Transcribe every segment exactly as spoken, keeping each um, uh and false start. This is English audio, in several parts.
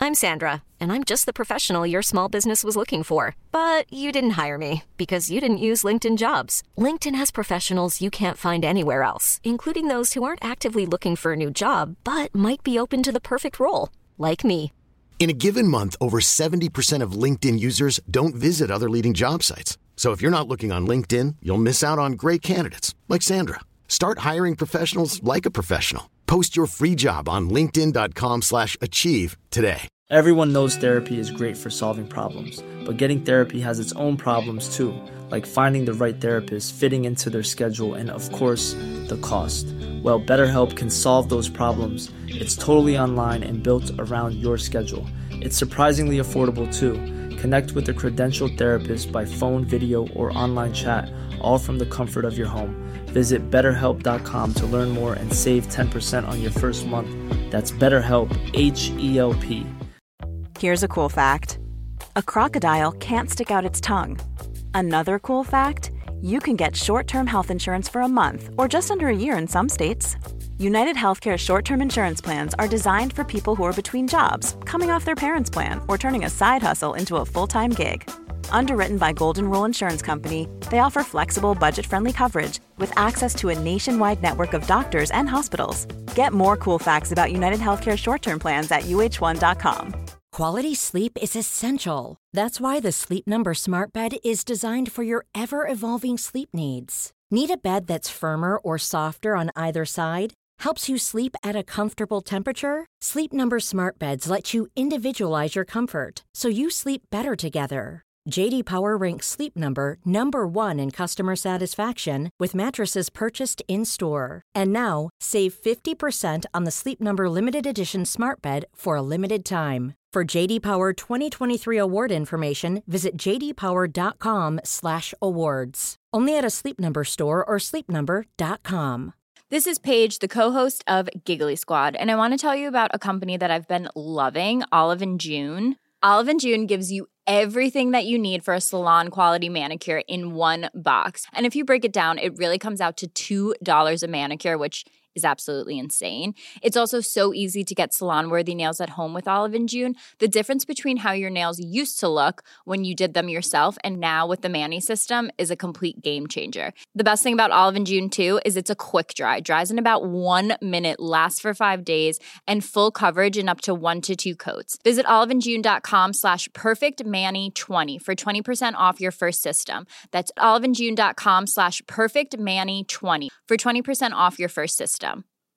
I'm Sandra, and I'm just the professional your small business was looking for. But you didn't hire me because you didn't use LinkedIn Jobs. LinkedIn has professionals you can't find anywhere else, including those who aren't actively looking for a new job, but might be open to the perfect role, like me. In a given month, over seventy percent of LinkedIn users don't visit other leading job sites. So if you're not looking on LinkedIn, you'll miss out on great candidates like Sandra. Start hiring professionals like a professional. Post your free job on linkedin dot com slash achieve today. Everyone knows therapy is great for solving problems, but getting therapy has its own problems too, like finding the right therapist, fitting into their schedule, and of course, the cost. Well, BetterHelp can solve those problems. It's totally online and built around your schedule. It's surprisingly affordable too. Connect with a credentialed therapist by phone, video, or online chat, all from the comfort of your home. Visit better help dot com to learn more and save ten percent on your first month. That's BetterHelp, H E L P. Here's a cool fact. A crocodile can't stick out its tongue. Another cool fact, you can get short-term health insurance for a month or just under a year in some states. United Healthcare short-term insurance plans are designed for people who are between jobs, coming off their parents' plan, or turning a side hustle into a full-time gig. Underwritten by Golden Rule Insurance Company, they offer flexible, budget-friendly coverage with access to a nationwide network of doctors and hospitals. Get more cool facts about United Healthcare short-term plans at U H one dot com. Quality sleep is essential. That's why the Sleep Number Smart Bed is designed for your ever-evolving sleep needs. Need a bed that's firmer or softer on either side? Helps you sleep at a comfortable temperature? Sleep Number Smart Beds let you individualize your comfort, so you sleep better together. J D Power ranks Sleep Number number one in customer satisfaction with mattresses purchased in-store. And now, save fifty percent on the Sleep Number Limited Edition Smart Bed for a limited time. For J D Power twenty twenty-three award information, visit j d power dot com slash awards. Only at a Sleep Number store or sleep number dot com. This is Paige, the co-host of Giggly Squad, and I want to tell you about a company that I've been loving, Olive and June. Olive and June gives you everything that you need for a salon-quality manicure in one box. And if you break it down, it really comes out to two dollars a manicure, which is absolutely insane. It's also so easy to get salon-worthy nails at home with Olive and June. The difference between how your nails used to look when you did them yourself and now with the Mani system is a complete game changer. The best thing about Olive and June, too, is it's a quick dry. Dries in about one minute, lasts for five days, and full coverage in up to one to two coats. Visit olive and june dot com slash perfect mani twenty for twenty percent off your first system. That's olive and june dot com slash perfect mani twenty for twenty percent off your first system.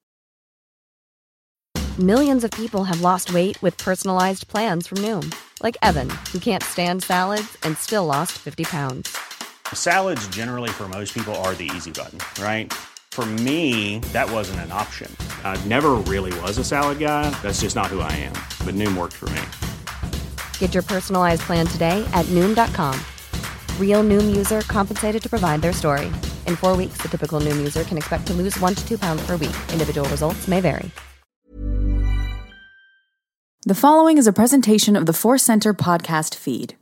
Millions of people have lost weight with personalized plans from Noom. Like Evan, who can't stand salads and still lost fifty pounds. Salads generally for most people are the easy button, right? For me, that wasn't an option. I never really was a salad guy. That's just not who I am. But Noom worked for me. Get your personalized plan today at Noom dot com. Real Noom user compensated to provide their story. In four weeks, the typical Noom user can expect to lose one to two pounds per week. Individual results may vary. The following is a presentation of the Force Center podcast feed.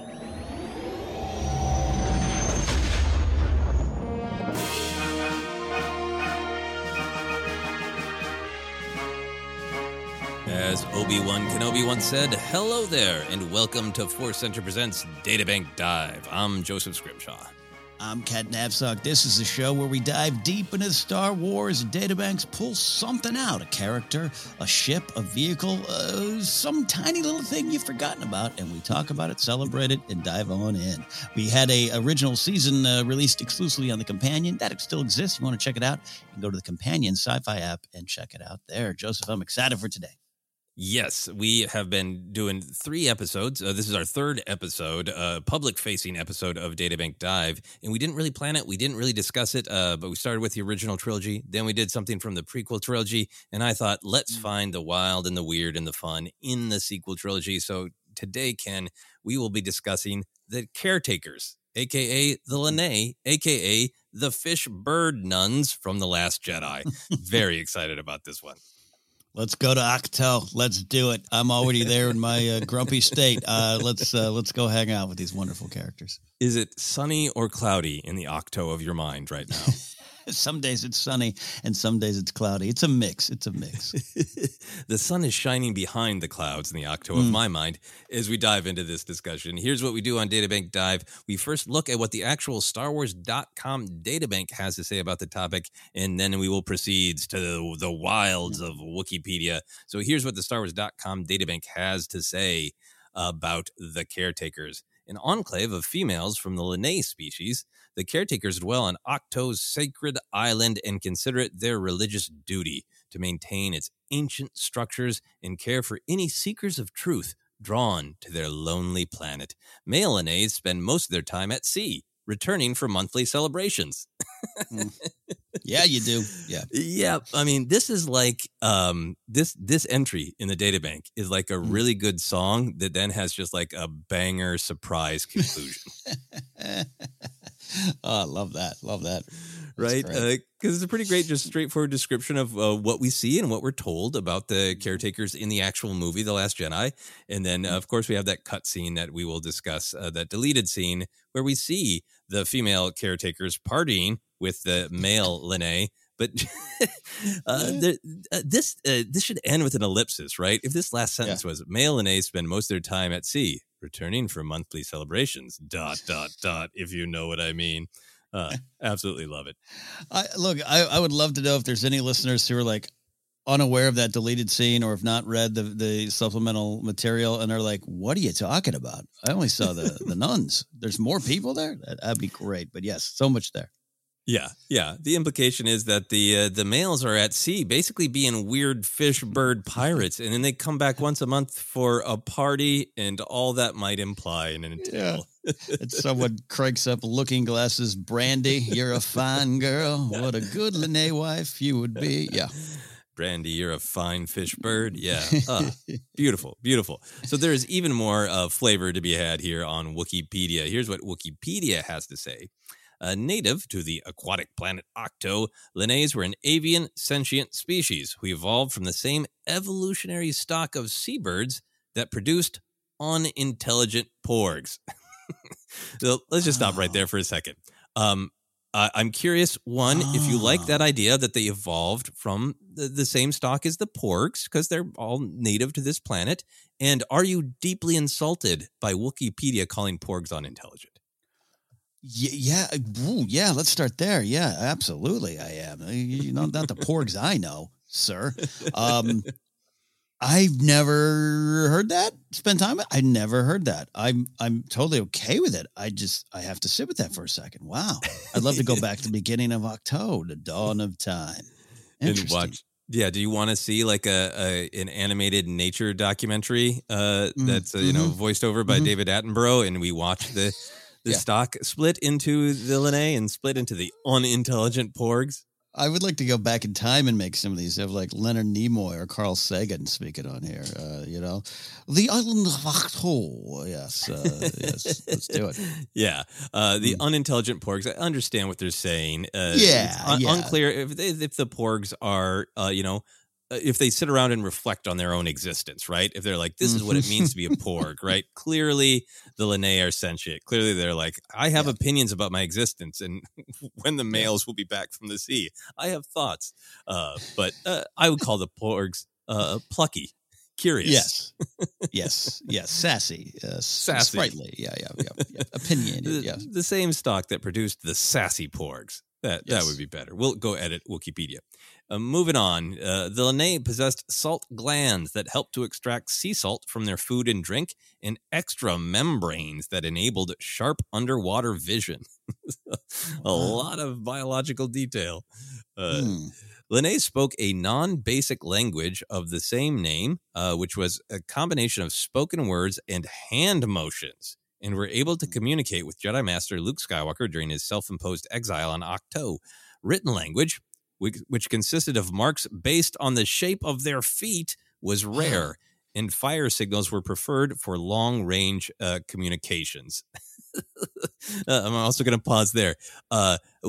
As Obi-Wan Kenobi once said, hello there, and welcome to Force Center Presents Databank Dive. I'm Joseph Scrimshaw. I'm Kat Knapsack. This is the show where we dive deep into Star Wars and databanks, pull something out, a character, a ship, a vehicle, uh, some tiny little thing you've forgotten about, and we talk about it, celebrate it, and dive on in. We had a original season uh, released exclusively on the Companion. That still exists. If you want to check it out, you can go to the Companion Sci-Fi app and check it out there. Joseph, I'm excited for today. Yes, we have been doing three episodes. Uh, this is our third episode, uh, public-facing episode of Databank Dive, and we didn't really plan it. We didn't really discuss it, uh, but we started with the original trilogy. Then we did something from the prequel trilogy, and I thought, let's find the wild and the weird and the fun in the sequel trilogy. So today, Ken, we will be discussing the Caretakers, a k a the Lene, a k a the Fish Bird Nuns from The Last Jedi. Very excited about this one. Let's go to Ahch-To. Let's do it. I'm already there in my uh, grumpy state. Uh, let's uh, let's go hang out with these wonderful characters. Is it sunny or cloudy in the Ahch-To of your mind right now? Some days it's sunny and some days it's cloudy. It's a mix. It's a mix. The sun is shining behind the clouds in the Octo Mm. of my mind as we dive into this discussion. Here's what we do on Databank Dive. We first look at what the actual Star Wars dot com databank has to say about the topic, and then we will proceed to the, the wilds of Wikipedia. So here's what the Star Wars dot com databank has to say about the caretakers. An enclave of females from the Lene species, the caretakers dwell on Octo's sacred island and consider it their religious duty to maintain its ancient structures and care for any seekers of truth drawn to their lonely planet. Male Lenes spend most of their time at sea, returning for monthly celebrations. Mm. Yeah, you do. Yeah. Yeah. I mean, this is like um, this this entry in the databank is like a really good song that then has just like a banger surprise conclusion. Oh, I love that. Love that. Right? Because uh, it's a pretty great, just straightforward description of uh, what we see and what we're told about the caretakers in the actual movie, The Last Jedi. And then, uh, of course, we have that cut scene that we will discuss, uh, that deleted scene where we see the female caretakers partying with the male Lene. But uh, there, uh, this uh, this should end with an ellipsis, right? If this last sentence yeah. was, male Lene spend most of their time at sea, returning for monthly celebrations, dot, dot, dot, if you know what I mean. Uh, absolutely love it. I, look, I, I would love to know if there's any listeners who are like unaware of that deleted scene or have not read the, the supplemental material and are like, what are you talking about? I only saw the, the nuns. There's more people there? That, that'd be great. But yes, so much there. Yeah, yeah. The implication is that the uh, the males are at sea, basically being weird fish bird pirates, and then they come back once a month for a party, and all that might imply and entail. Yeah. And someone cranks up Looking Glasses, Brandy, you're a fine girl. What a good Lene wife you would be. Yeah. Brandy, you're a fine fish bird. Yeah. Uh, beautiful, beautiful. So there's even more uh, flavor to be had here on Wikipedia. Here's what Wikipedia has to say. Uh, native to the aquatic planet Octo, Lenes were an avian sentient species who evolved from the same evolutionary stock of seabirds that produced unintelligent porgs. So let's just stop right there for a second. Um, uh, I'm curious, one, oh. if you like that idea that they evolved from the, the same stock as the porgs, because they're all native to this planet, and are you deeply insulted by Wikipedia calling porgs unintelligent? Yeah, yeah, Ooh, yeah. Let's start there. Yeah, absolutely, I am. You know, not the porgs I know, sir. Um, I've never heard that. Spend time. I never heard that. I'm I'm totally okay with it. I just I have to sit with that for a second. Wow, I'd love to go back to the beginning of Octo, the dawn of time. And watch. Yeah, do you want to see like a, a an animated nature documentary uh, that's uh, you know voiced over by mm-hmm. David Attenborough, and we watch the. The yeah. stock split into the Lene and split into the unintelligent porgs. I would like to go back in time and make some of these. Have like Leonard Nimoy or Carl Sagan speaking on here. Uh, you know, the island of Octo. Yes, uh, yes. Let's do it. Yeah, uh, the mm. unintelligent porgs. I understand what they're saying. Uh, yeah, it's un- yeah. unclear if they, if the porgs are, uh, you know. If they sit around and reflect on their own existence, right? If they're like, this is what it means to be a porg, right? Clearly, the Lene are sentient. Clearly, they're like, I have yeah. opinions about my existence and when the males will be back from the sea. I have thoughts. Uh, but uh, I would call the porgs uh, plucky, curious. Yes. Yes. Yes. Sassy. Uh, sassy. Sprightly. Yeah, yeah, yeah. yeah. Opinionated, the, yes. The same stock that produced the sassy porgs. That yes. that would be better. We'll go edit Wikipedia. Uh, moving on, uh, the Lene possessed salt glands that helped to extract sea salt from their food and drink, and extra membranes that enabled sharp underwater vision. A wow. lot of biological detail. Uh, hmm. Lene spoke a non-basic language of the same name, uh, which was a combination of spoken words and hand motions, and were able to communicate with Jedi Master Luke Skywalker during his self-imposed exile on Octo. Written language, which, which consisted of marks based on the shape of their feet, was rare, and fire signals were preferred for long-range uh, communications. uh, I'm also going to pause there. Uh,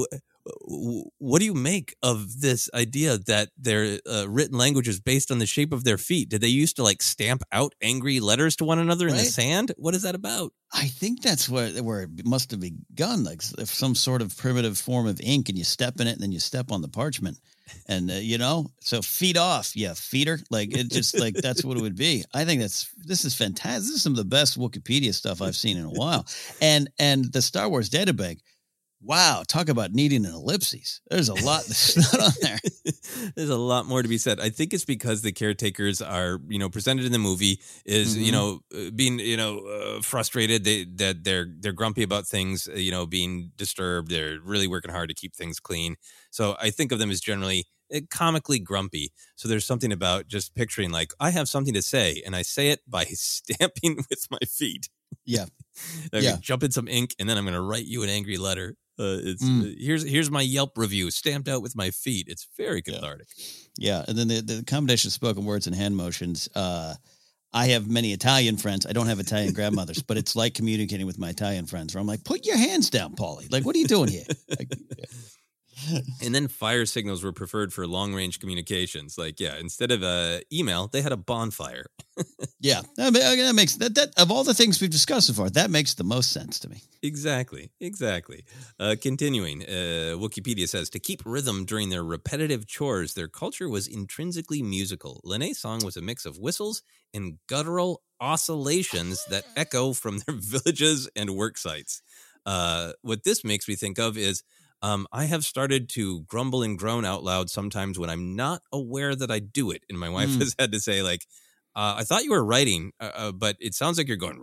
what do you make of this idea that their uh, written language is based on the shape of their feet? Did they used to like stamp out angry letters to one another right? in the sand? What is that about? I think that's where where it must have begun, like if some sort of primitive form of ink, and you step in it, and then you step on the parchment, and uh, you know, so feet off, yeah, feeder, like it just like that's what it would be. I think that's this is fantastic. This is some of the best Wikipedia stuff I've seen in a while, and and the Star Wars Databank. Wow, talk about needing an ellipses. There's a lot that's not on there. There's a lot more to be said. I think it's because the caretakers are, you know, presented in the movie is, mm-hmm. you know, being, you know, uh, frustrated. They, that they're they're grumpy about things, you know, being disturbed. They're really working hard to keep things clean. So I think of them as generally comically grumpy. So there's something about just picturing like, I have something to say, and I say it by stamping with my feet. Yeah. I'm yeah. gonna jump in some ink, and then I'm going to write you an angry letter. Uh, it's Mm. uh, here's here's my Yelp review stamped out with my feet. It's very cathartic. Yeah, and then the, the combination of spoken words and hand motions. Uh, I have many Italian friends. I don't have Italian grandmothers, but it's like communicating with my Italian friends where I'm like, put your hands down, Paulie. Like, what are you doing here? Like, yeah. And then fire signals were preferred for long-range communications. Like, yeah, instead of uh, email, they had a bonfire. Yeah, that, that makes that, that of all the things we've discussed so far, that makes the most sense to me. Exactly, exactly. Uh, continuing, uh, Wikipedia says, to keep rhythm during their repetitive chores, their culture was intrinsically musical. Lenae's song was a mix of whistles and guttural oscillations that echo from their villages and work sites. Uh, what this makes me think of is Um, I have started to grumble and groan out loud sometimes when I'm not aware that I do it. And my wife mm. has had to say, like, uh, I thought you were writing, uh, uh, but it sounds like you're going,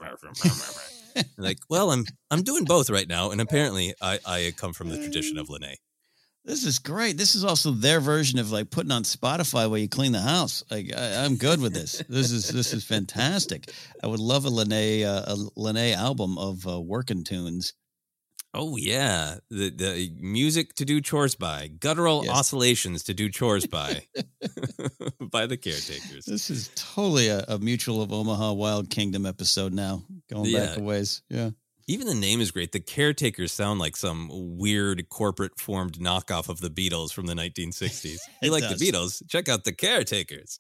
like, well, I'm I'm doing both right now. And apparently I, I come from the tradition of Lenae. This is great. This is also their version of like putting on Spotify while you clean the house. Like I, I'm good with this. This is this is fantastic. I would love a Lenae, uh, a Lenae album of uh, working tunes. Oh, yeah. The the music to do chores by. Guttural yes. oscillations to do chores by. By the caretakers. This is totally a, a Mutual of Omaha Wild Kingdom episode now. Going yeah. back a ways. Yeah. Even the name is great. The Caretakers sound like some weird corporate formed knockoff of the Beatles from the nineteen sixties. You like does. the Beatles? Check out the Caretakers.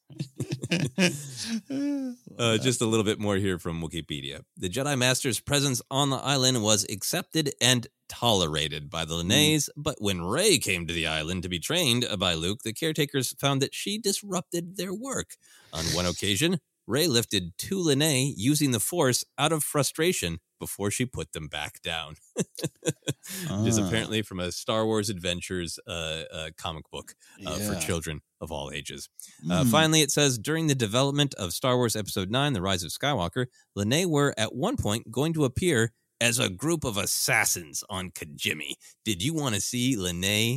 uh, just a little bit more here from Wikipedia. The Jedi Master's presence on the island was accepted and tolerated by the Lenaes, mm. but when Rey came to the island to be trained by Luke, the Caretakers found that she disrupted their work. On one occasion, Rey lifted two Lenae using the Force out of frustration before she put them back down. Which is apparently from a Star Wars Adventures uh, uh, comic book uh, yeah. for children of all ages. Mm. Uh, finally, it says, during the development of Star Wars Episode nine, The Rise of Skywalker, Lenae were at one point going to appear as a group of assassins on Kijimi. Did you want to see Lenae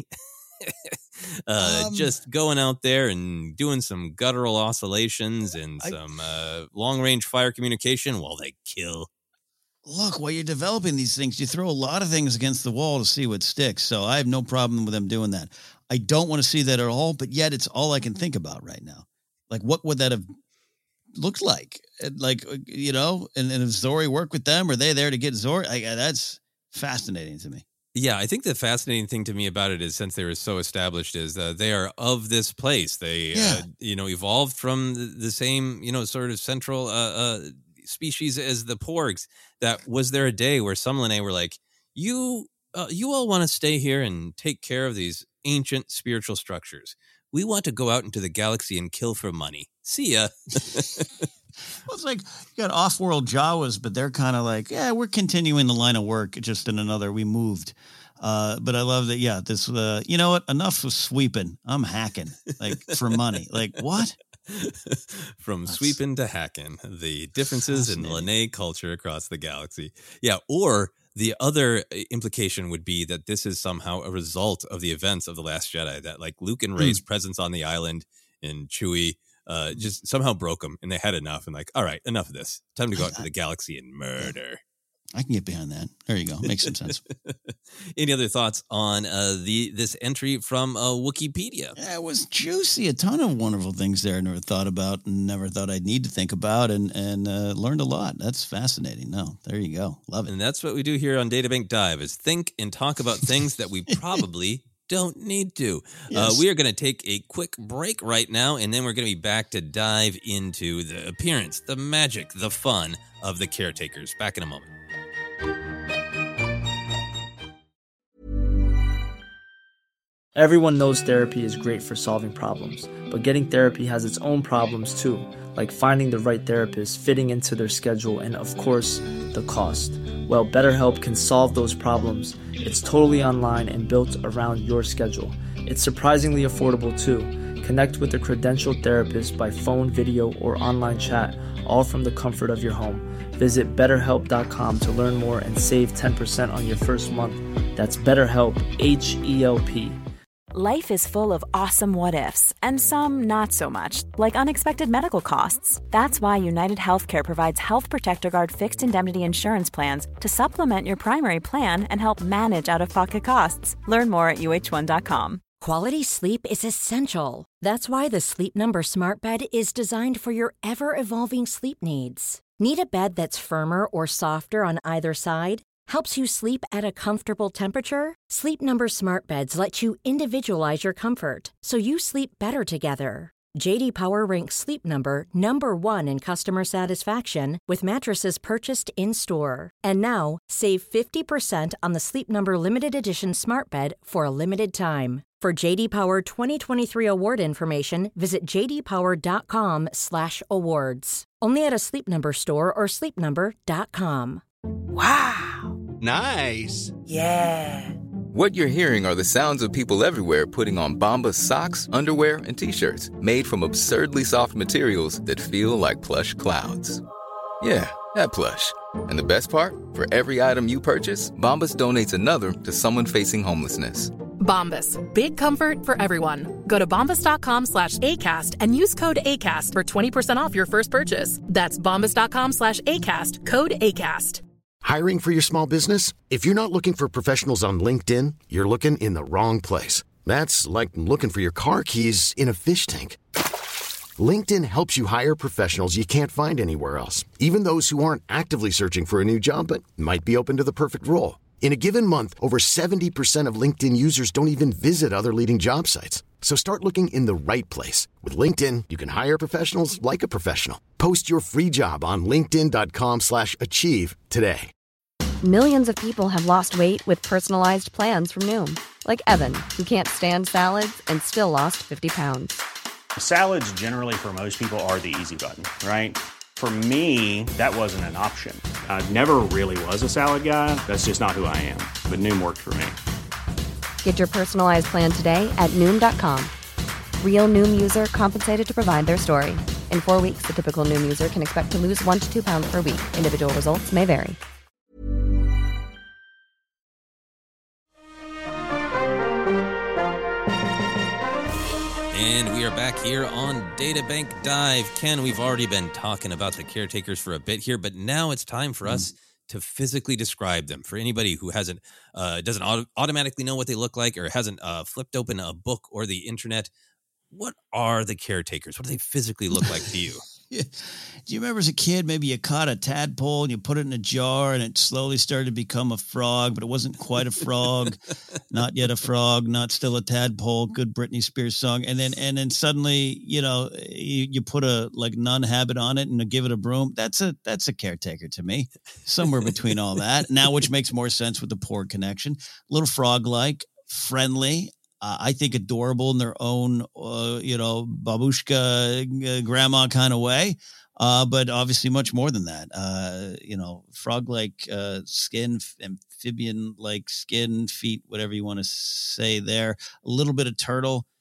uh, um, just going out there and doing some guttural oscillations and I, some uh, long-range fire communication while they kill? Look, while you're developing these things, you throw a lot of things against the wall to see what sticks. So I have no problem with them doing that. I don't want to see that at all, but yet it's all I can think about right now. Like, what would that have looked like? Like, you know, and, and if Zori worked with them, are they there to get Zori? I, that's fascinating to me. Yeah, I think the fascinating thing to me about it is, since they were so established, is uh, they are of this place. They, yeah. uh, you know, evolved from the, the same, you know, sort of central uh, uh, species as the Porgs. That was there a day where some Lenae were like, you, uh, you all want to stay here and take care of these ancient spiritual structures. We want to go out into the galaxy and kill for money. See ya. Well, it's like you got off-world Jawas, but they're kind of like, yeah, we're continuing the line of work, just in another, we moved. Uh, but I love that, yeah, this, uh, you know what, enough of sweeping. I'm hacking, like, for money. Like, what? From That's sweeping to hacking, the differences in Lenae culture across the galaxy. Yeah, or the other implication would be that this is somehow a result of the events of The Last Jedi, that, like, Luke and Rey's mm. presence on the island and Chewie Uh, just somehow broke them, and they had enough, and like, all right, enough of this. Time to go out to the galaxy and murder. I can get behind that. There you go. Makes some sense. Any other thoughts on uh, the this entry from uh, Wikipedia? Yeah, it was juicy. A ton of wonderful things there I never thought about and never thought I'd need to think about, and, and uh, learned a lot. That's fascinating. No, there you go. Love it. And that's what we do here on DataBank Dive is think and talk about things that we probably don't need to. Yes. Uh, we are going to take a quick break right now, and then we're going to be back to dive into the appearance, the magic, the fun of the caretakers. Back in a moment. Everyone knows therapy is great for solving problems, but getting therapy has its own problems too, like finding the right therapist, fitting into their schedule, and of course, the cost. Well, BetterHelp can solve those problems. It's totally online and built around your schedule. It's surprisingly affordable too. Connect with a credentialed therapist by phone, video, or online chat, all from the comfort of your home. Visit better help dot com to learn more and save ten percent on your first month. That's BetterHelp, H E L P. Life is full of awesome what-ifs, and some not so much, like unexpected medical costs. That's why United Healthcare provides Health Protector Guard fixed indemnity insurance plans to supplement your primary plan and help manage out-of-pocket costs. Learn more at U H one dot com. Quality sleep is essential. That's why the Sleep Number Smart Bed is designed for your ever-evolving sleep needs. Need a bed that's firmer or softer on either side? Helps you sleep at a comfortable temperature? Sleep Number Smart Beds let you individualize your comfort, so you sleep better together. J D Power ranks Sleep Number number one in customer satisfaction with mattresses purchased in-store. And now, save fifty percent on the Sleep Number Limited Edition Smart Bed for a limited time. For J D Power twenty twenty-three award information, visit j d power dot com slash awards. Only at a Sleep Number store or sleep number dot com. Wow. Nice. Yeah. What you're hearing are the sounds of people everywhere putting on Bombas socks, underwear, and T-shirts made from absurdly soft materials that feel like plush clouds. Yeah, that plush. And the best part? For every item you purchase, Bombas donates another to someone facing homelessness. Bombas. Big comfort for everyone. Go to bombas dot com slash ACAST and use code ACAST for twenty percent off your first purchase. That's bombas dot com slash ACAST. Code ACAST. Hiring for your small business? If you're not looking for professionals on LinkedIn, you're looking in the wrong place. That's like looking for your car keys in a fish tank. LinkedIn helps you hire professionals you can't find anywhere else, even those who aren't actively searching for a new job but might be open to the perfect role. In a given month, over seventy percent of LinkedIn users don't even visit other leading job sites. So start looking in the right place. With LinkedIn, you can hire professionals like a professional. Post your free job on linkedin dot com slash achieve today. Millions of people have lost weight with personalized plans from Noom. Like Evan, who can't stand salads and still lost fifty pounds. Salads generally for most people are the easy button, right? For me, that wasn't an option. I never really was a salad guy. That's just not who I am. But Noom worked for me. Get your personalized plan today at Noom dot com. Real Noom user compensated to provide their story. In four weeks, the typical Noom user can expect to lose one to two pounds per week. Individual results may vary. And we are back here on DataBank Dive. Ken, we've already been talking about the caretakers for a bit here, but now it's time for us to physically describe them. For anybody who hasn't, uh, doesn't auto- automatically know what they look like or hasn't uh, flipped open a book or the internet, what are the caretakers? What do they physically look like to you? Yeah. Do you remember as a kid, maybe you caught a tadpole and you put it in a jar and it slowly started to become a frog, but it wasn't quite a frog, not yet a frog, not still a tadpole. Good Britney Spears song. And then, and then suddenly, you know, you, you put a like nun habit on it and give it a broom. That's a, that's a caretaker to me, somewhere between all that now, which makes more sense with the poor connection. A little frog-like, friendly. Uh, I think adorable in their own, uh, you know, babushka, uh, grandma kind of way, uh, but obviously much more than that. Uh, you know, frog-like uh, skin, amphibian-like skin, feet, whatever you want to say there. A little bit of turtle,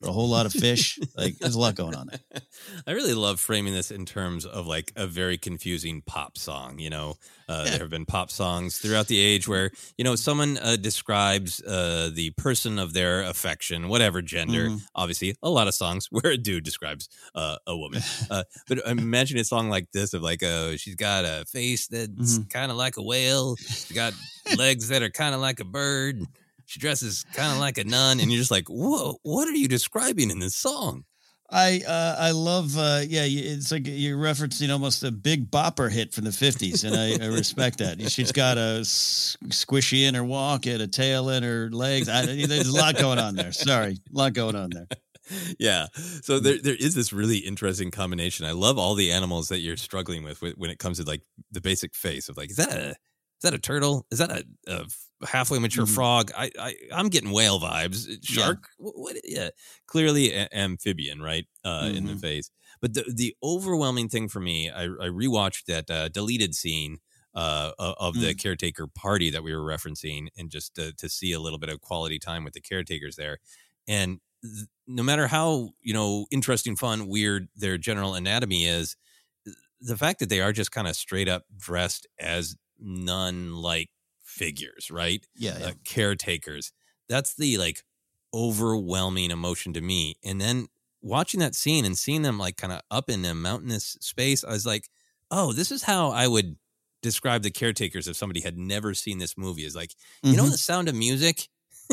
a whole lot of fish. Like, there's a lot going on there. I really love framing this in terms of like a very confusing pop song. You know, uh, yeah. there have been pop songs throughout the age where, you know, someone uh, describes uh, the person of their affection, whatever gender. Mm-hmm. Obviously, a lot of songs where a dude describes uh, a woman. Uh, but imagine a song like this of like, uh, she's got a face that's mm-hmm. kind of like a whale. She's got legs that are kind of like a bird. She dresses kind of like a nun, and you're just like, whoa, what are you describing in this song? I uh, I love, uh, yeah, it's like you're referencing almost a Big Bopper hit from the fifties, and I, I respect that. She's got a squishy in her walk and a tail in her legs. I, there's a lot going on there. Sorry, a lot going on there. Yeah. So there there is this really interesting combination. I love all the animals that you're struggling with when it comes to like the basic face of like, is that a, is that a turtle? Is that a, a halfway mature mm-hmm. frog? I, I, I'm getting whale vibes. Shark? Yeah. What, what, yeah. Clearly a, amphibian, right? Uh, mm-hmm. In the face. But the, the overwhelming thing for me, I, I rewatched that uh, deleted scene uh, of the mm. caretaker party that we were referencing, and just to, to see a little bit of quality time with the caretakers there. And th- no matter how, you know, interesting, fun, weird their general anatomy is, the fact that they are just kind of straight up dressed as nun-like figures, right? Yeah, yeah. Uh, caretakers. That's the like overwhelming emotion to me. And then watching that scene and seeing them like kind of up in a mountainous space, I was like, oh, this is how I would describe the caretakers if somebody had never seen this movie. Is like, mm-hmm. you know, The Sound of Music.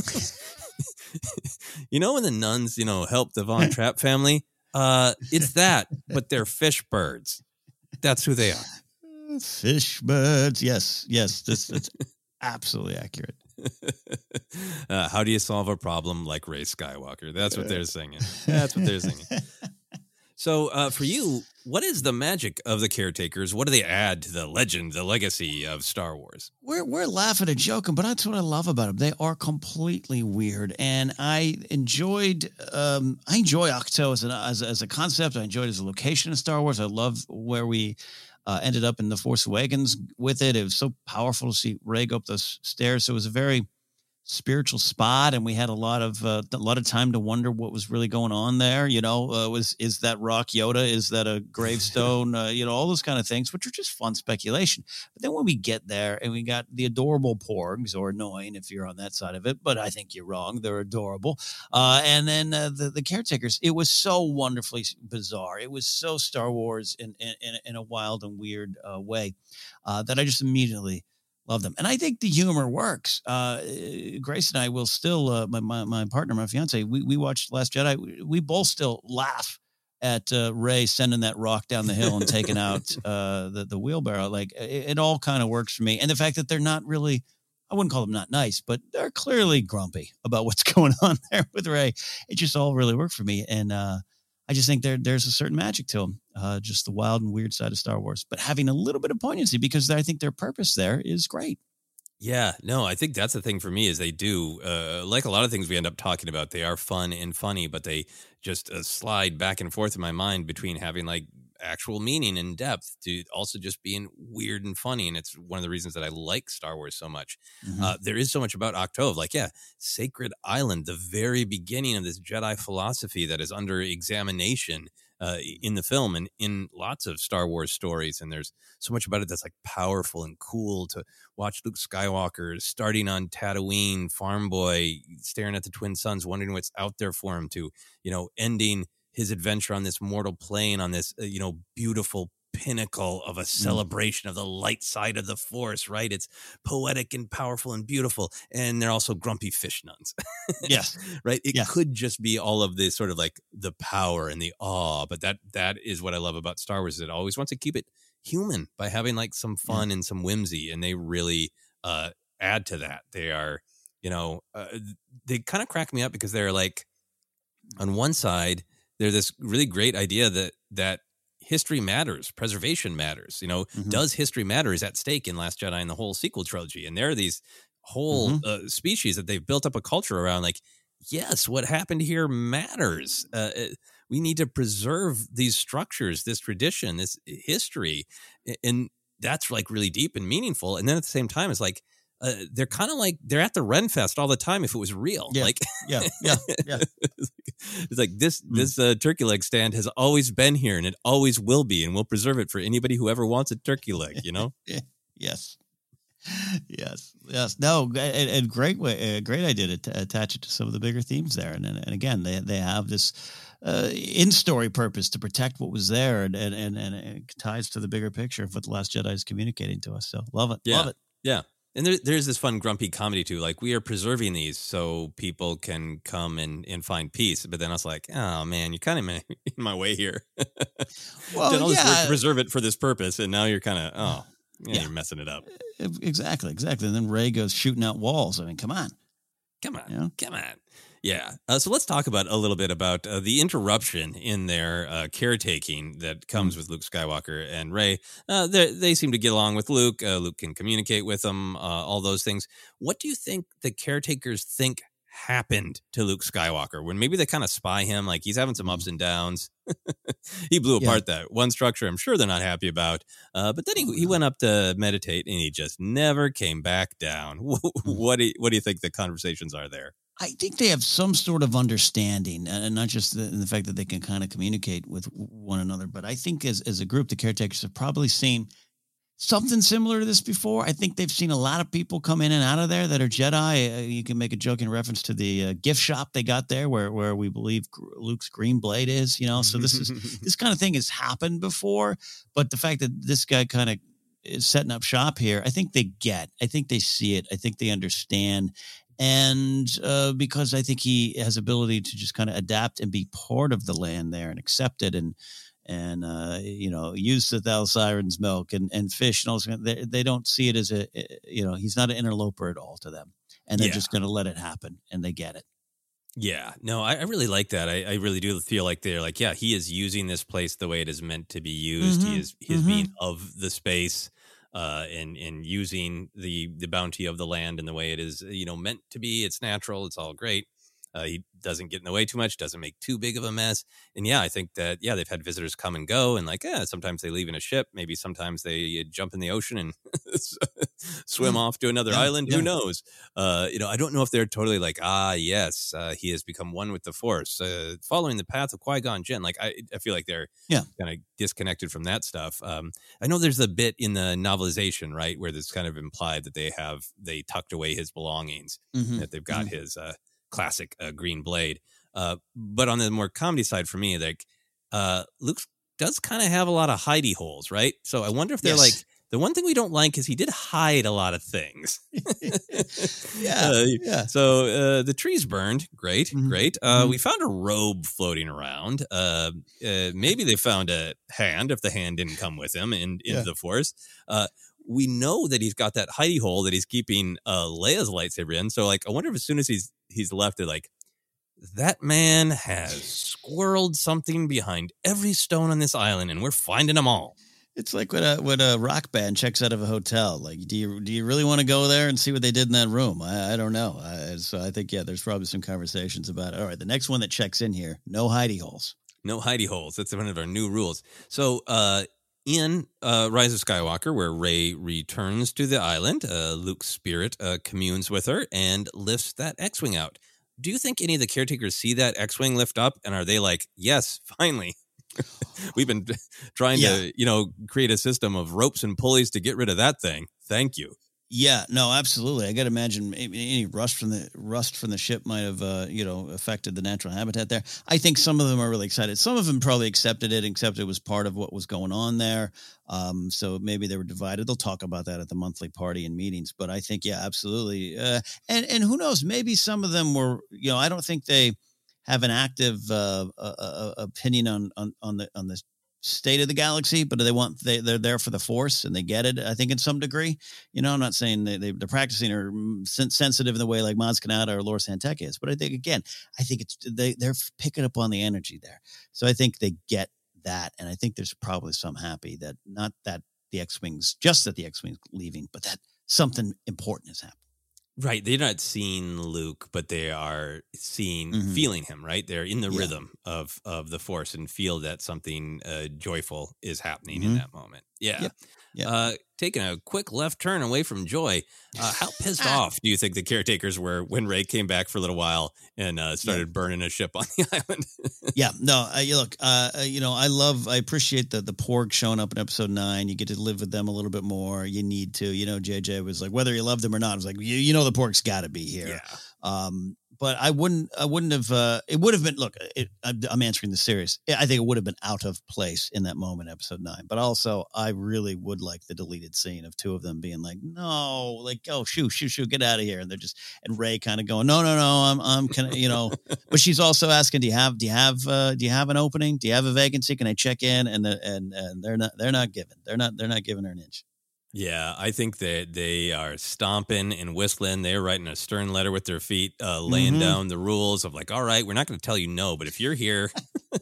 You know, when the nuns, you know, help the Von Trapp family, uh, it's that, but they're fish birds. That's who they are. Fish birds. Yes. Yes. This, that's absolutely accurate. Uh, how do you solve a problem like Ray Skywalker? That's what they're singing. That's what they're singing. So uh, for you, what is the magic of the caretakers? What do they add to the legend, the legacy of Star Wars? We're we're laughing and joking, but that's what I love about them. They are completely weird, and I enjoyed. Um, I enjoy Ahch-To as, an, as as a concept. I enjoyed it as a location in Star Wars. I love where we uh, ended up in The Force Awakens with it. It was so powerful to see Rey go up those stairs. So it was a very spiritual spot, and we had a lot of uh, a lot of time to wonder what was really going on there. You know, uh, was is that rock Yoda? Is that a gravestone? uh, you know, all those kind of things, which are just fun speculation. But then when we get there, and we got the adorable Porgs, or annoying if you're on that side of it, but I think you're wrong. They're adorable. Uh, and then uh, the the caretakers. It was so wonderfully bizarre. It was so Star Wars in in, in a wild and weird uh, way uh, that I just immediately love them. And I think the humor works. Uh, Grace and I will still, uh, my, my, my partner, my fiance, we, we watched Last Jedi. We, we both still laugh at uh, Rey sending that rock down the hill and taking out uh, the, the wheelbarrow. Like it, it all kind of works for me. And the fact that they're not really, I wouldn't call them not nice, but they're clearly grumpy about what's going on there with Rey. It just all really worked for me. And uh, I just think there there's a certain magic to them, uh, just the wild and weird side of Star Wars, but having a little bit of poignancy because I think their purpose there is great. Yeah, no, I think that's the thing for me is they do, uh, like a lot of things we end up talking about, they are fun and funny, but they just uh, slide back and forth in my mind between having like actual meaning and depth to also just being weird and funny. And it's one of the reasons that I like Star Wars so much. Mm-hmm. Uh, there is so much about Ahch-To of like, yeah, Sacred Island, the very beginning of this Jedi philosophy that is under examination uh, in the film and in lots of Star Wars stories. And there's so much about it that's like powerful and cool to watch Luke Skywalker starting on Tatooine, farm boy, staring at the twin suns, wondering what's out there for him, to, you know, ending his adventure on this mortal plane, on this, uh, you know, beautiful pinnacle of a celebration mm. of the light side of the Force, right? It's poetic and powerful and beautiful. And they're also grumpy fish nuns. Yes. Right? It yeah. could just be all of this sort of like the power and the awe. But that that is what I love about Star Wars. It always wants to keep it human by having like some fun yeah. and some whimsy. And they really uh, add to that. They are, you know, uh, they kind of crack me up because they're like, on one side, they're this really great idea that that history matters, preservation matters. You know, mm-hmm. does history matter is at stake in Last Jedi and the whole sequel trilogy. And there are these whole mm-hmm. uh, species that they've built up a culture around. Like, yes, what happened here matters. Uh, it, we need to preserve these structures, this tradition, this history, and that's like really deep and meaningful. And then at the same time, it's like, uh, they're kind of like they're at the Renfest all the time. If it was real, Yeah, like yeah, yeah, yeah. It's like this mm. this uh, turkey leg stand has always been here, and it always will be, and we'll preserve it for anybody who ever wants a turkey leg. You know? Yes. Yes, yes, no, and, and great way, a great idea to t- attach it to some of the bigger themes there, and and again, they they have this uh, in story purpose to protect what was there, and and, and and it ties to the bigger picture of what the Last Jedi is communicating to us. So love it, yeah. love it, yeah. And there, there's this fun grumpy comedy too. Like, we are preserving these so people can come and, and find peace. But then I was like, oh man, you're kind of in my way here. Well, did all this yeah. work to preserve it for this purpose, and now you're kind of oh. Yeah, yeah, you're messing it up. Exactly, exactly. And then Rey goes shooting out walls. I mean, come on. Come on. You know? Come on. Yeah. Uh, so let's talk about a little bit about uh, the interruption in their uh, caretaking that comes mm. with Luke Skywalker and Rey. Uh, they seem to get along with Luke. Uh, Luke can communicate with them, uh, all those things. What do you think the caretakers think happened to Luke Skywalker when maybe they kind of spy him? Like, he's having some ups and downs. He blew apart yeah. that one structure I'm sure they're not happy about. Uh, but then he, he went up to meditate and he just never came back down. What do you, what do you think the conversations are there? I think they have some sort of understanding, and not just the, the fact that they can kind of communicate with one another, but I think as, as a group, the caretakers have probably seen something similar to this before. I think they've seen a lot of people come in and out of there that are Jedi. Uh, you can make a joke in reference to the uh, gift shop they got there where, where we believe Luke's green blade is, you know, so this is, this kind of thing has happened before, but the fact that this guy kind of is setting up shop here, I think they get, I think they see it. I think they understand. And uh, because I think he has ability to just kind of adapt and be part of the land there and accept it and, and, uh, you know, use the Thal Siren's milk and, and fish and all this. They, they don't see it as a, you know, he's not an interloper at all to them. And they're yeah. just going to let it happen, and they get it. Yeah, no, I, I really like that. I, I really do feel like they're like, yeah, he is using this place the way it is meant to be used. Mm-hmm. He is, he is mm-hmm. being of the space. Uh, and, and using the, the bounty of the land in the way it is, you know, meant to be. It's natural. It's all great. Uh, he doesn't get in the way too much, doesn't make too big of a mess. And yeah, I think that, yeah, they've had visitors come and go, and like, yeah, sometimes they leave in a ship. Maybe sometimes they jump in the ocean and swim off to another yeah, island. Yeah. Who knows? Uh, you know, I don't know if they're totally like, ah, yes, uh, he has become one with the Force, uh, following the path of Qui-Gon Jinn. Like, I, I feel like they're yeah. kind of disconnected from that stuff. Um, I know there's a bit in the novelization, right, where there's kind of implied that they have, they tucked away his belongings, mm-hmm. that they've got mm-hmm. his, uh, classic uh, green blade. Uh, but on the more comedy side for me, like uh, Luke does kind of have a lot of hidey holes, right? So I wonder if they're yes. like, the one thing we don't like is he did hide a lot of things. yeah, uh, yeah. So uh, the tree's burned. Great, mm-hmm. great. Uh, mm-hmm. We found a robe floating around. Uh, uh, maybe they found a hand if the hand didn't come with him in, into yeah. the Force. Uh, we know that he's got that hidey hole that he's keeping uh, Leia's lightsaber in. So, like, I wonder if as soon as he's he's left it, like, that man has squirreled something behind every stone on this island, and we're finding them all. It's like when a when a rock band checks out of a hotel. Like, do you do you really want to go there and see what they did in that room? I, I don't know. I, so I think yeah, there's probably some conversations about it. All right, the next one that checks in here, no hidey holes. No hidey holes. That's one of our new rules. So, uh, in uh, Rise of Skywalker, where Rey returns to the island, uh, Luke's spirit uh, communes with her and lifts that X-Wing out. Do you think any of the caretakers see that X-Wing lift up, and are they like, yes, finally? We've been trying yeah. to, you know, create a system of ropes and pulleys to get rid of that thing. Thank you. Yeah, no, absolutely. I got to imagine any rust from the rust from the ship might have, uh, you know, affected the natural habitat there. I think some of them are really excited. Some of them probably accepted it, accepted it was part of what was going on there. Um, so maybe they were divided. They'll talk about that at the monthly party and meetings. But I think, yeah, absolutely. Uh, and and who knows? Maybe some of them were, you know, I don't think they have an active uh, uh, uh, opinion on on on the on the state of the galaxy, but they want they they're there for the Force and they get it. I think in some degree, you know, I'm not saying they, they they're practicing or sensitive in the way like Maz Kanata or Lor San Tekka is, but I think again, I think it's they they're picking up on the energy there. So I think they get that, and I think there's probably some happy that not that the X-Wings, just that the X-Wings leaving, but that something important has happened. Right. They're not seeing Luke, but they are seeing, mm-hmm. feeling him, right? They're in the yeah. rhythm of, of the Force and feel that something uh, joyful is happening mm-hmm. in that moment. Yeah. Yep. Yep. Uh, taking a quick left turn away from Joy. Uh, how pissed off do you think the caretakers were when Ray came back for a little while and uh, started yeah. burning a ship on the island? yeah, no, uh, look, uh, you know, I love, I appreciate the the Porg showing up in episode nine. You get to live with them a little bit more. You need to, you know, J J was like, whether you love them or not, I was like, you, you know, the Porg's got to be here. Yeah. Um, but I wouldn't, I wouldn't have, uh, it would have been, look, it, I'm answering this serious. I think it would have been out of place in that moment, episode nine, but also I really would like the deleted scene of two of them being like, no, like, oh, shoot, shoot, shoot, get out of here. And they're just, and Ray kind of going, no, no, no, I'm, I'm kind of, you know, but she's also asking, do you have, do you have, uh, do you have an opening? Do you have a vacancy? Can I check in? And, the, and, and they're not, they're not giving, they're not, they're not giving her an inch. Yeah, I think that they are stomping and whistling. They're writing a stern letter with their feet, uh, laying mm-hmm. down the rules of like, all right, we're not going to tell you no, but if you're here.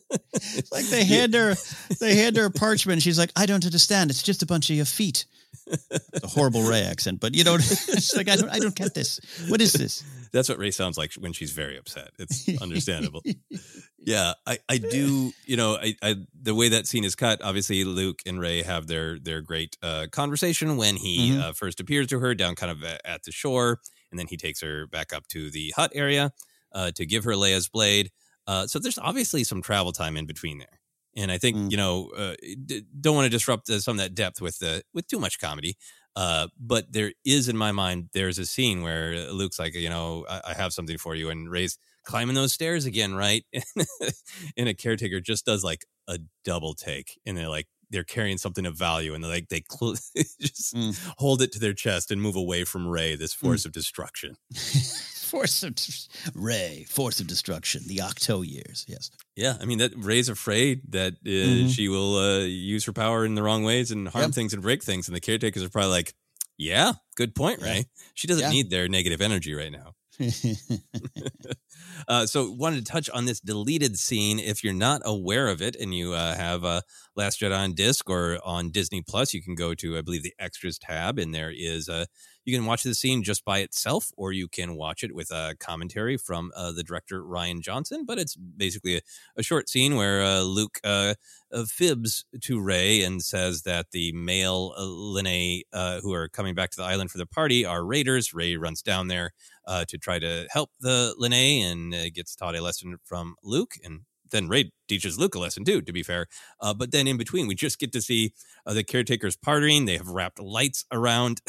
Like they hand her, they hand her a parchment. And she's like, I don't understand. It's just a bunch of your feet. It's a horrible Ray accent, but you know, it's like, I don't, I don't get this. What is this? That's what Ray sounds like when she's very upset. It's understandable. Yeah, I, I do, you know, I, I the way that scene is cut, obviously Luke and Ray have their their great uh, conversation when he mm-hmm. uh, first appears to her down kind of at the shore, and then he takes her back up to the hut area uh, to give her Leia's blade. Uh, so there's obviously some travel time in between there. And I think, mm. you know, uh, d- don't want to disrupt uh, some of that depth with the with too much comedy. Uh, but there is, in my mind, there's a scene where Luke's like, you know, I, I have something for you. And Ray's climbing those stairs again, right? And a caretaker just does like a double take. And they're like, they're carrying something of value. And they're like, they cl- just mm. hold it to their chest and move away from Ray, this force mm. of destruction. Force of Ray, force of destruction, the Octo years. Yes. Yeah. I mean, that Ray's afraid that uh, mm-hmm. she will uh, use her power in the wrong ways and harm yep. things and break things. And the caretakers are probably like, yeah, good point, Ray. Yeah. She doesn't yeah. need their negative energy right now. uh, so wanted to touch on this deleted scene. If you're not aware of it and you uh, have uh, Last Jedi on disc or on Disney Plus, you can go to, I believe, the extras tab, and there is a, you can watch the scene just by itself, or you can watch it with a commentary from uh, the director Rian Johnson. But it's basically a, a short scene where uh, Luke uh, uh, fibs to Rey and says that the male uh, Lene uh, who are coming back to the island for the party are raiders. Rey runs down there uh, to try to help the Lene and uh, gets taught a lesson from Luke, and then Rey teaches Luke a lesson too, to be fair. Uh, but then in between, we just get to see uh, the caretakers partying. They have wrapped lights around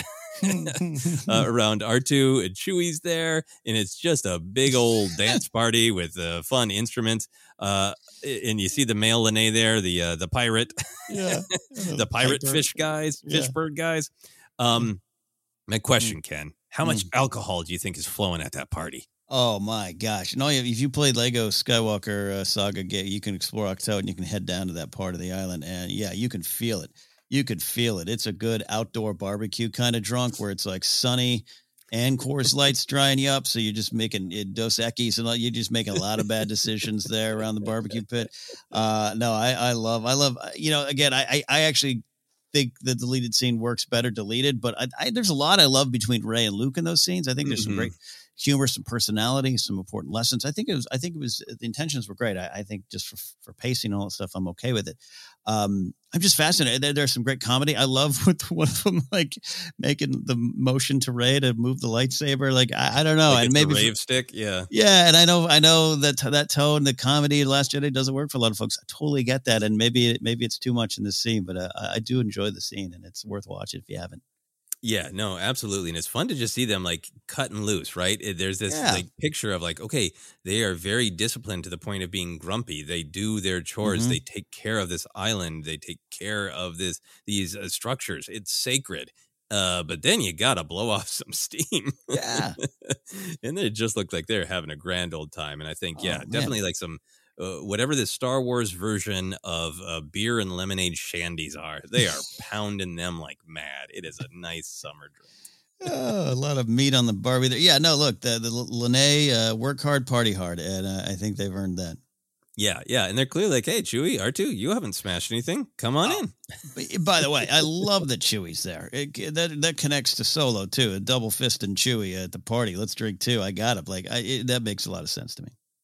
uh, around R two, and Chewie's there, and it's just a big old dance party with uh, fun instruments. Uh, and you see the male Lene there, the uh, the pirate, yeah, the pirate Piper. fish guys, fish Yeah. bird guys. Um, my question, Ken, how much alcohol do you think is flowing at that party? Oh my gosh! No, if you played Lego Skywalker uh, Saga, game, you can explore Octo and you can head down to that part of the island, and yeah, you can feel it. You could feel it. It's a good outdoor barbecue kind of drunk where it's like sunny and Coors Light's drying you up, so you're just making it Dos Equis and all, you're just making a lot of bad decisions there around the barbecue pit. Uh, no, I, I love, I love. You know, again, I, I, I actually think the deleted scene works better deleted, but I, I, there's a lot I love between Rey and Luke in those scenes. I think there's mm-hmm. some great humor, some personality, some important lessons. I think it was, I think it was, the intentions were great. I, I think just for, for pacing and all that stuff, I'm okay with it. Um, I'm just fascinated. There, there's some great comedy. I love with one of them, like making the motion to Rey to move the lightsaber. Like, I, I don't know. Like and it's maybe a rave stick. Yeah. Yeah. And I know, I know that that tone, the comedy, Last Jedi doesn't work for a lot of folks. I totally get that. And maybe, maybe it's too much in this scene, but uh, I do enjoy the scene and it's worth watching if you haven't. Yeah, no, absolutely. And it's fun to just see them like cutting loose, right? It, there's this Yeah. like picture of like, okay, they are very disciplined to the point of being grumpy. They do their chores. Mhm. They take care of this island. They take care of this, these uh, structures. It's sacred. Uh, but then you got to blow off some steam. Yeah. And they just look like they're having a grand old time. And I think, yeah, Oh, man. definitely like some, uh, whatever the Star Wars version of uh, beer and lemonade shandies are, they are pounding them like mad. It is a nice summer drink. Oh, a lot of meat on the barbie there. Yeah, no, look, the, the Lene, uh, work hard, party hard. And uh, I think they've earned that. Yeah, yeah. And they're clearly like, hey, Chewie, R two, you haven't smashed anything. Come on in. But, by the way, I love that Chewie's there. It, that that connects to Solo, too. A double fist and Chewie at the party. Let's drink, too. I got it. Like, I, it, that makes a lot of sense to me.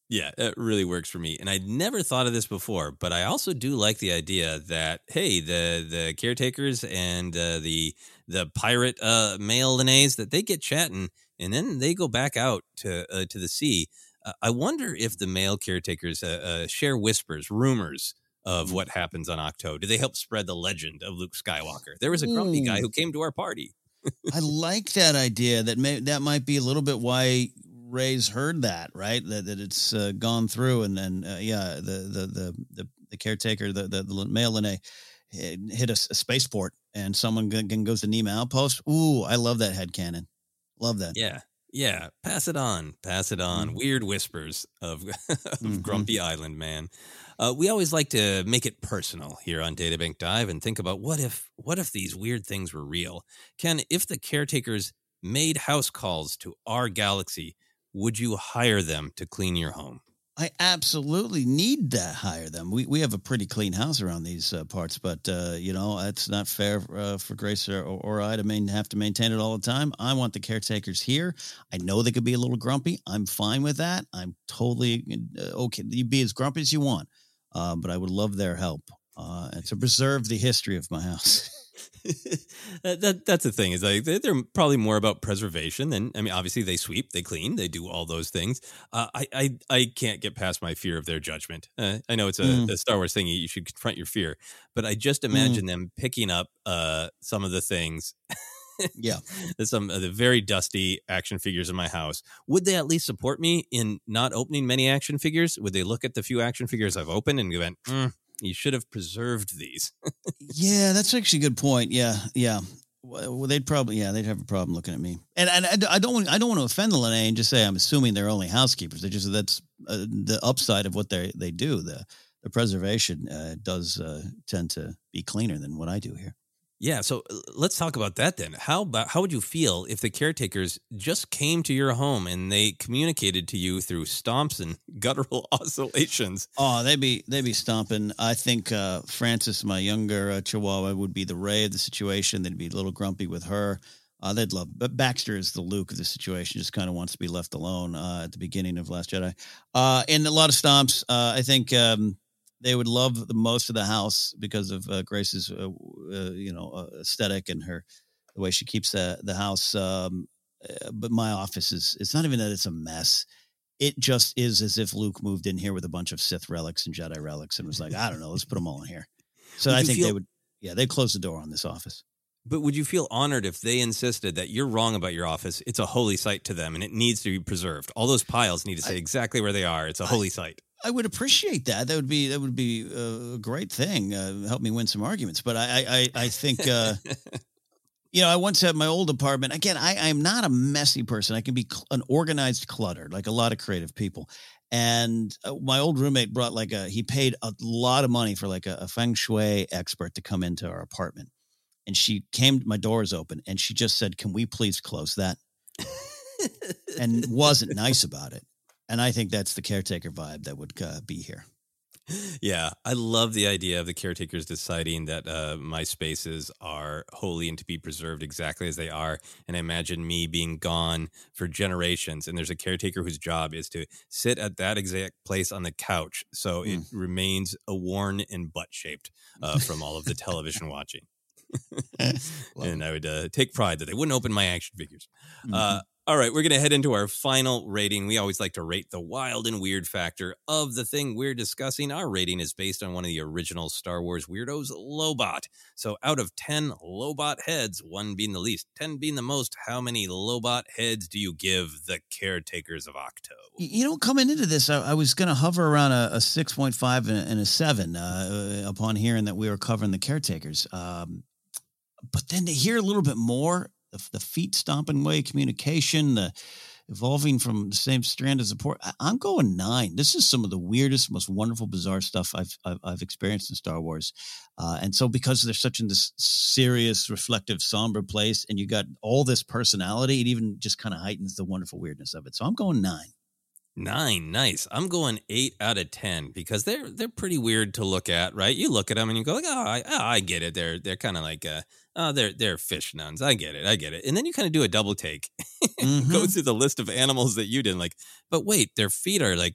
Yeah, it really works for me. And I'd never thought of this before, but I also do like the idea that, hey, the the caretakers and uh, the the pirate uh, male Linnaeus, that they get chatting and then they go back out to uh, to the sea. Uh, I wonder if the male caretakers uh, uh, share whispers, rumors of what happens on Ahch-To. Do they help spread the legend of Luke Skywalker? There was a grumpy guy who came to our party. I like that idea. That may that might be a little bit why Rey's heard that, right? That that it's uh, gone through, and then uh, yeah, the the the the, the caretaker, the, the the male Linnaeus hit a, a spaceport, and someone g- g- goes to Nima Outpost. Ooh, I love that headcanon. Love that. Yeah, yeah. Pass it on, pass it on. Mm-hmm. Weird whispers of, of mm-hmm. Grumpy Island, man. Uh, we always like to make it personal here on Databank Dive and think about what if what if these weird things were real. Ken, if the caretakers made house calls to our galaxy, would you hire them to clean your home? I absolutely need to hire them. We we have a pretty clean house around these uh, parts, but, uh, you know, it's not fair uh, for Grace or, or I to main, have to maintain it all the time. I want the caretakers here. I know they could be a little grumpy. I'm fine with that. I'm totally uh, okay. You be as grumpy as you want, uh, but I would love their help uh, and to preserve the history of my house. that, that that's the thing is like they're, they're probably more about preservation than I mean obviously they sweep, they clean, they do all those things. Uh, I I I can't get past my fear of their judgment. Uh, I know it's a, mm. a Star Wars thing. You should confront your fear, but I just imagine mm. them picking up uh, some of the things. yeah, some of the very dusty action figures in my house. Would they at least support me in not opening many action figures? Would they look at the few action figures I've opened and go, mm, you should have preserved these? Yeah, that's actually a good point. Yeah, yeah. Well, they'd probably, yeah, they'd have a problem looking at me. And and I, I don't want, I don't want to offend the Linnaeus and just say I'm assuming they're only housekeepers. They just that's uh, the upside of what they they do. The the preservation uh, does uh, tend to be cleaner than what I do here. Yeah, so let's talk about that then. How about how would you feel if the caretakers just came to your home and they communicated to you through stomps and guttural oscillations? Oh, they'd be they'd be stomping. I think uh, Frances, my younger uh, Chihuahua, would be the Rey of the situation. They'd be a little grumpy with her. Uh, they'd love, but Baxter is the Luke of the situation. Just kind of wants to be left alone uh, at the beginning of Last Jedi, uh, and a lot of stomps. Uh, I think. Um, They would love the most of the house because of uh, Grace's, uh, uh, you know, uh, aesthetic and her, the way she keeps the, the house. Um, uh, but my office is, it's not even that it's a mess. It just is as if Luke moved in here with a bunch of Sith relics and Jedi relics and was like, I don't know, let's put them all in here. So would I think feel- they would, yeah, they'd close the door on this office. But would you feel honored if they insisted that you're wrong about your office? It's a holy site to them and it needs to be preserved. All those piles need to say I, exactly where they are. It's a holy I, site. I would appreciate that. That would be that would be a great thing. Uh, help me win some arguments. But I I I think uh, you know I once had my old apartment. Again, I I'm not a messy person. I can be cl- an organized clutter, like a lot of creative people. And uh, my old roommate brought like a he paid a lot of money for like a, a feng shui expert to come into our apartment. And she came, my door is open, and she just said, can we please close that? And wasn't nice about it. And I think that's the caretaker vibe that would uh, be here. Yeah, I love the idea of the caretakers deciding that uh, my spaces are holy and to be preserved exactly as they are. And I imagine me being gone for generations, and there's a caretaker whose job is to sit at that exact place on the couch so mm. it remains a worn and butt-shaped uh, from all of the television watching. And I would uh, take pride that they wouldn't open my action figures. Mm-hmm. Uh, all right, we're going to head into our final rating. We always like to rate the wild and weird factor of the thing we're discussing. Our rating is based on one of the original Star Wars weirdos, Lobot. So out of ten Lobot heads, one being the least, ten being the most, how many Lobot heads do you give the caretakers of Ahch-To? You know, coming into this, I, I was going to hover around a, a six point five and a, and a seven uh, upon hearing that we were covering the caretakers. Um, but then to hear a little bit more, the, the feet stomping way communication, the evolving from the same strand as support, I, I'm going nine. This is some of the weirdest, most wonderful, bizarre stuff I've I've, I've experienced in Star Wars. Uh, and so because they're such in this serious, reflective, somber place, and you got all this personality, it even just kind of heightens the wonderful weirdness of it. So I'm going nine. Nine, nice. I'm going eight out of ten because they're they're pretty weird to look at, right? You look at them and you go like, oh, I, oh, I get it. They're they're kind of like, uh, oh, they're they're fish nuns. I get it, I get it. And then you kind of do a double take, mm-hmm. go through the list of animals that you didn't like. But wait, their feet are like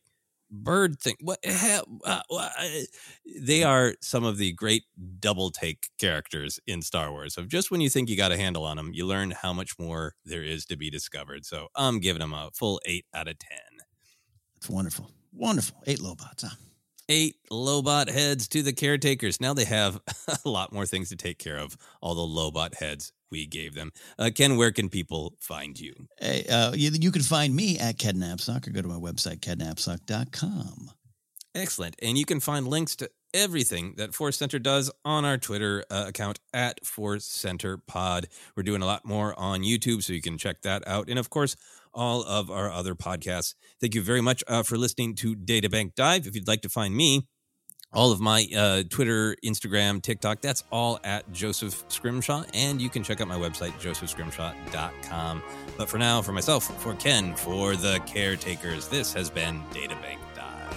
bird thing. What? Uh, uh, they are some of the great double take characters in Star Wars. So just when you think you got a handle on them, you learn how much more there is to be discovered. So I'm giving them a full eight out of ten. It's wonderful. Wonderful. Eight Lobots, huh? Eight Lobot heads to the caretakers. Now they have a lot more things to take care of, all the Lobot heads we gave them. Uh, Ken, where can people find you? Hey, uh, you, you can find me at Ken Napzok or go to my website, ken napzok dot com. Excellent. And you can find links to everything that Force Center does on our Twitter uh, account at Force Center Pod. We're doing a lot more on YouTube, so you can check that out. And, of course, all of our other podcasts. Thank you very much uh, for listening to Databank Dive. If you'd like to find me, all of my uh, Twitter, Instagram, TikTok, that's all at Joseph Scrimshaw. And you can check out my website, joseph scrimshaw dot com. But for now, for myself, for Ken, for the caretakers, this has been Databank Dive.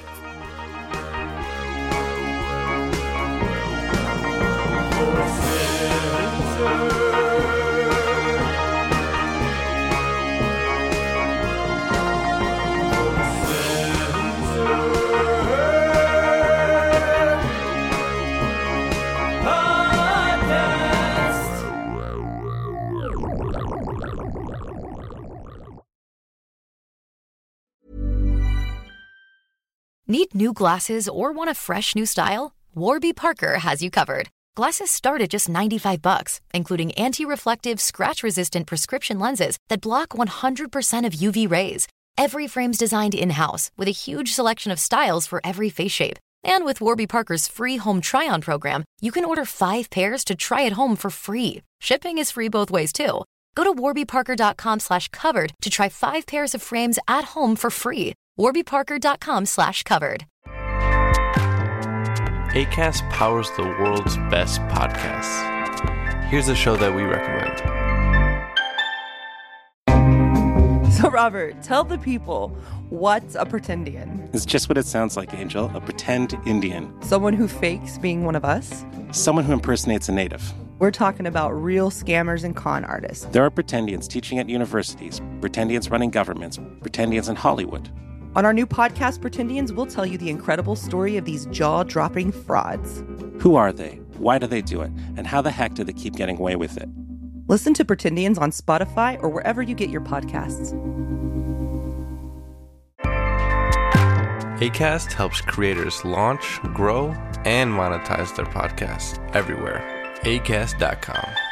Need new glasses or want a fresh new style? Warby Parker has you covered. Glasses start at just ninety-five bucks, including anti-reflective, scratch-resistant prescription lenses that block one hundred percent of U V rays. Every frame's designed in-house with a huge selection of styles for every face shape. And with Warby Parker's free home try-on program, you can order five pairs to try at home for free. Shipping is free both ways, too. Go to warby parker dot com slash covered to try five pairs of frames at home for free. warby parker dot com slash covered. Acast powers the world's best podcasts. Here's a show that we recommend. So, Robert, tell the people, what's a pretendian? It's just what it sounds like, Angel. A pretend Indian. Someone who fakes being one of us? Someone who impersonates a native. We're talking about real scammers and con artists. There are pretendians teaching at universities, pretendians running governments, pretendians in Hollywood. On our new podcast, Pretendians, we'll tell you the incredible story of these jaw-dropping frauds. Who are they? Why do they do it? And how the heck do they keep getting away with it? Listen to Pretendians on Spotify or wherever you get your podcasts. Acast helps creators launch, grow, and monetize their podcasts everywhere. acast dot com.